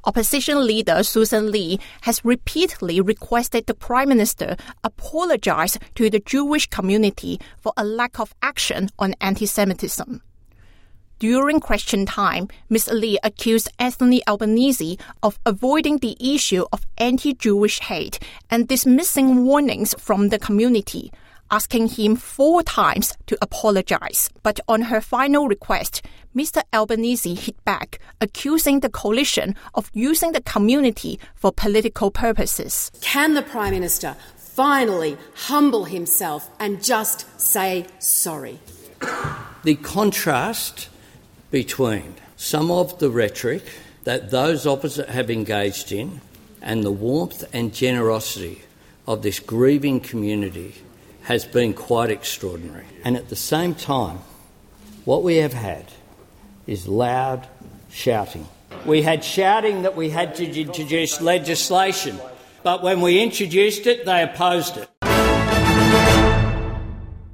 Opposition leader Susan Lee has repeatedly requested the Prime Minister apologize to the Jewish community for a lack of action on anti-Semitism. During question time, Ms. Lee accused Anthony Albanese of avoiding the issue of anti-Jewish hate and dismissing warnings from the community, asking him 4 times to apologize. But on her final request, Mr. Albanese hit back, accusing the coalition of using the community for political purposes. Can the Prime Minister finally humble himself and just say sorry? The contrast between some of the rhetoric that those opposite have engaged in and the warmth and generosity of this grieving community has been quite extraordinary. And at the same time, what we have had is loud shouting. We had shouting that we had to introduce legislation, but when we introduced it, they opposed it.